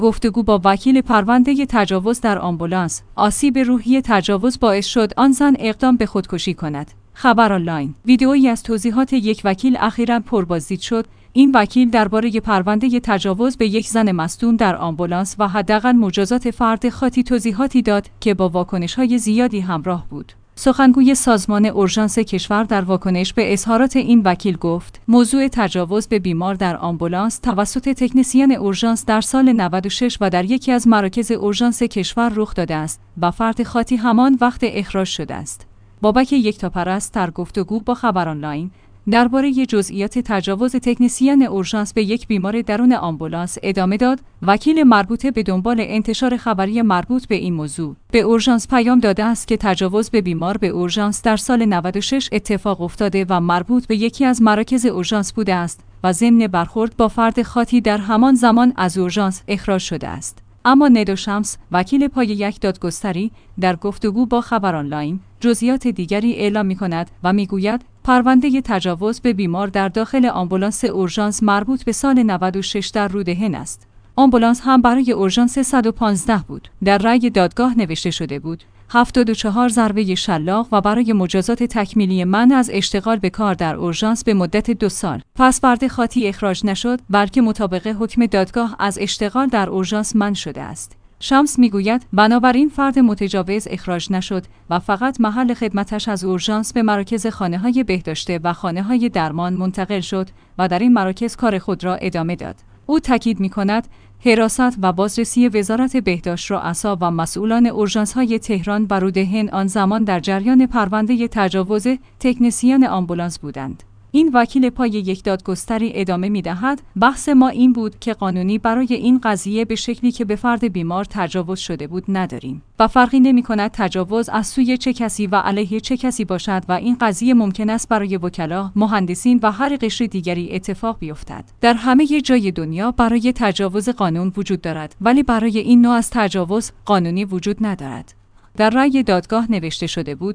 گفتگو با وکیل پرونده تجاوز در آمبولانس. آسیب روحی تجاوز باعث شد آن زن اقدام به خودکشی کند. خبر آنلاین. ویدئویی از توضیحات یک وکیل اخیراً پربازدید شد. این وکیل درباره پرونده تجاوز به یک زن مصدوم در آمبولانس و حداقل مجازات فرد خاطی توضیحاتی داد که با واکنش‌های زیادی همراه بود. سخنگوی سازمان اورژانس کشور در واکنش به اظهارات این وکیل گفت: موضوع تجاوز به بیمار در آمبولانس توسط تکنسین اورژانس در سال 96 و در یکی از مراکز اورژانس کشور رخ داده است و فرد خاطی همان وقت اخراج شده است. بابک یکتاپرست در گفتگو با خبر آنلاین درباره جزئیات تجاوز تکنسین اورژانس به یک بیمار درون آمبولانس ادامه داد: وکیل مربوطه به دنبال انتشار خبری مربوط به این موضوع به اورژانس پیام داده است که تجاوز به بیمار به اورژانس در سال 96 اتفاق افتاده و مربوط به یکی از مراکز اورژانس بوده است و ضمن برخورد با فرد خاطی در همان زمان از اورژانس اخراج شده است. اما ندا شمس، وکیل پای یک دادگستری، در گفتگو با خبر آنلاین جزئیات دیگری اعلام می‌کند و می‌گوید پرونده تجاوز به بیمار در داخل آمبولانس اورژانس مربوط به سال 96 در رودهن است. آمبولانس هم برای اورژانس 115 بود. در رأی دادگاه نوشته شده بود 74 ضربه شلاق و برای مجازات تکمیلی منع از اشتغال به کار در اورژانس به مدت 2 سال. پس فرد خاطی اخراج نشد، بلکه مطابق حکم دادگاه از اشتغال در اورژانس منع شده است. شمس میگوید بنابراین فرد متجاوز اخراج نشد و فقط محل خدمتش از اورژانس به مراکز خانه‌های بهداشته و خانه‌های درمان منتقل شد و در این مراکز کار خود را ادامه داد. او تاکید می‌کند حراست و بازرسی وزارت بهداشت رؤسا و مسئولان اورژانس‌های تهران و رودهن آن زمان در جریان پرونده تجاوز تکنسین آمبولانس بودند. این وکیل پای یک دادگستری ادامه می‌دهد: بحث ما این بود که قانونی برای این قضیه به شکلی که به فرد بیمار تجاوز شده بود نداریم و فرقی نمی‌کند تجاوز از سوی چه کسی و علیه چه کسی باشد و این قضیه ممکن است برای وکلا، مهندسین و هر قشر دیگری اتفاق بیفتد. در همه جای دنیا برای تجاوز قانون وجود دارد، ولی برای این نوع از تجاوز قانونی وجود ندارد. در رأی دادگاه نوشته شده بود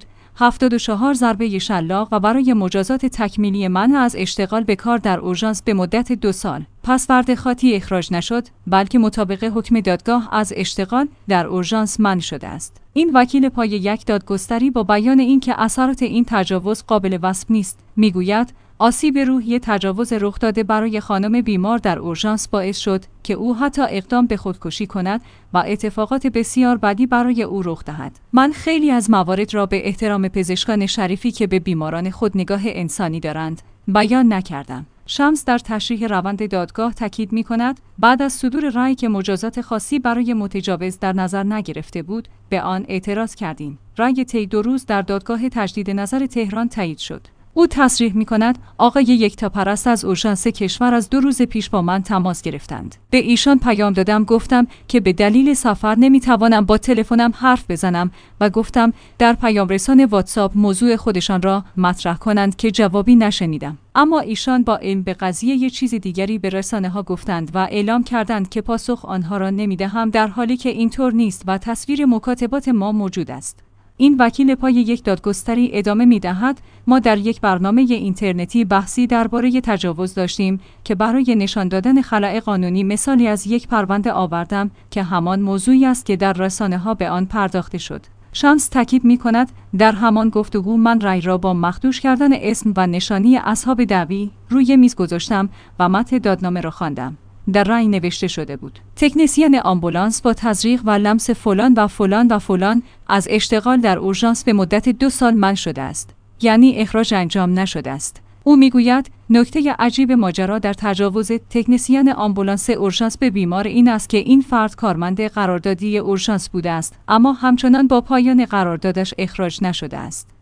74 ضربه شلاق و برای مجازات تکمیلی منع از اشتغال به کار در اورژانس به مدت 2 سال. پس فرد خاطی اخراج نشد، بلکه مطابق حکم دادگاه از اشتغال در اورژانس منع شده است. این وکیل پای یک دادگستری با بیان اینکه اثرات این تجاوز قابل وصف نیست، میگوید آسیب روحی تجاوز رخ داده برای خانم بیمار در اورژانس باعث شد که او حتی اقدام به خودکشی کند و اتفاقات بسیار بدی برای او رخ دهد. من خیلی از موارد را به احترام پزشکان شریفی که به بیماران خود نگاه انسانی دارند بیان نکردم. شمس در تشریح روند دادگاه تاکید می‌کند بعد از صدور رأی که مجازات خاصی برای متجاوز در نظر نگرفته بود، به آن اعتراض کردیم. رأی طی 2 روز در دادگاه تجدید نظر تهران تایید شد. او تصریح می‌کند آقای یکتاپرست از اورژانس کشور از 2 روز پیش با من تماس گرفتند. به ایشان پیام دادم، گفتم که به دلیل سفر نمی‌توانم با تلفنم حرف بزنم و گفتم در پیام رسان واتساپ موضوع خودشان را مطرح کنند که جوابی نشنیدم. اما ایشان با علم به قضیه یه چیز دیگری به رسانه‌ها گفتند و اعلام کردند که پاسخ آنها را نمی‌دهم، در حالی که اینطور نیست و تصویر مکاتبات ما موجود است. این وکیل پای یک دادگستری ادامه می‌دهد ما در یک برنامه اینترنتی بحثی درباره تجاوز داشتیم که برای نشان دادن خلأ قانونی مثالی از یک پرونده آوردم که همان موضوعی است که در رسانه‌ها به آن پرداخته شد. شمس تاکید می‌کند در همان گفتگو من رأی را با مخدوش کردن اسم و نشانی اصحاب دعوی روی میز گذاشتم و متن دادنامه را خواندم. در رأی نوشته شده بود تکنسین آمبولانس با تزریق و لمس فلان و فلان و فلان از اشتغال در اورژانس به مدت 2 سال منع شده است، یعنی اخراج انجام نشده است. او میگوید نکته عجیب ماجرا در تجاوز تکنسین آمبولانس اورژانس به بیمار این است که این فرد کارمند قراردادی اورژانس بوده است، اما همچنان با پایان قراردادش اخراج نشده است.